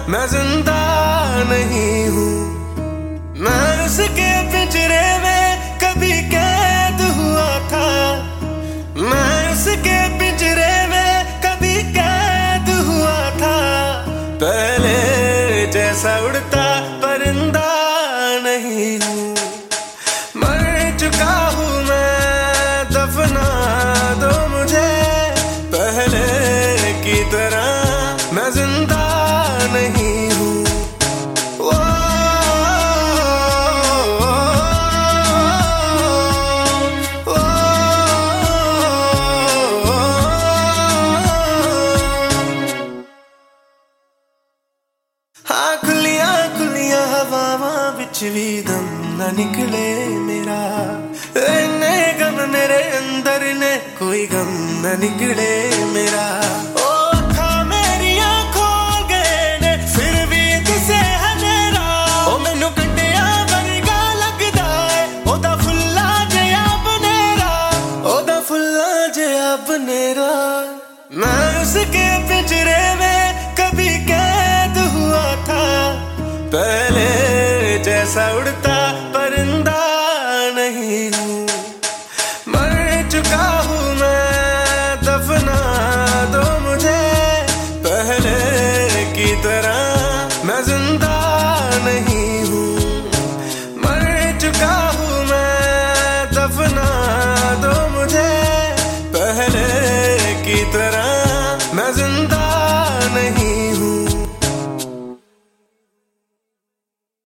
मैं जिंदा नहीं हूँ। मैं उसके पिंजरे में कभी कैद हुआ था। मैं उसके पिंजरे में कभी कैद हुआ था। पहले जैसा उड़ता परिंदा नहीं हूँ। मर चुका हूँ मैं, दफना दो मुझे पहले की तरह। मैं जिंदा नहीं हूँ। हाँ खुलियां खुलियां हवावां बिच भी दम न निकले मेरा। इन्ने गम मेरे अंदर ने कोई गम न निकले मेरा। ओ अखा मेरियां खोल गए ने फिर भी दिसे हनेरा। ओ मैनू कंडिया वर्गा लगदा है ओदा फुल्ला जिहा बनेरा। ओदा फुल्ला जिहा बनेरा। मैं उसके पिंजरे में कभी कैद हुआ था। पहले जैसा उड़ता परिंदा नहीं हूँ। मर चुका हूँ मैं, दफना दो मुझे पहले की तरह।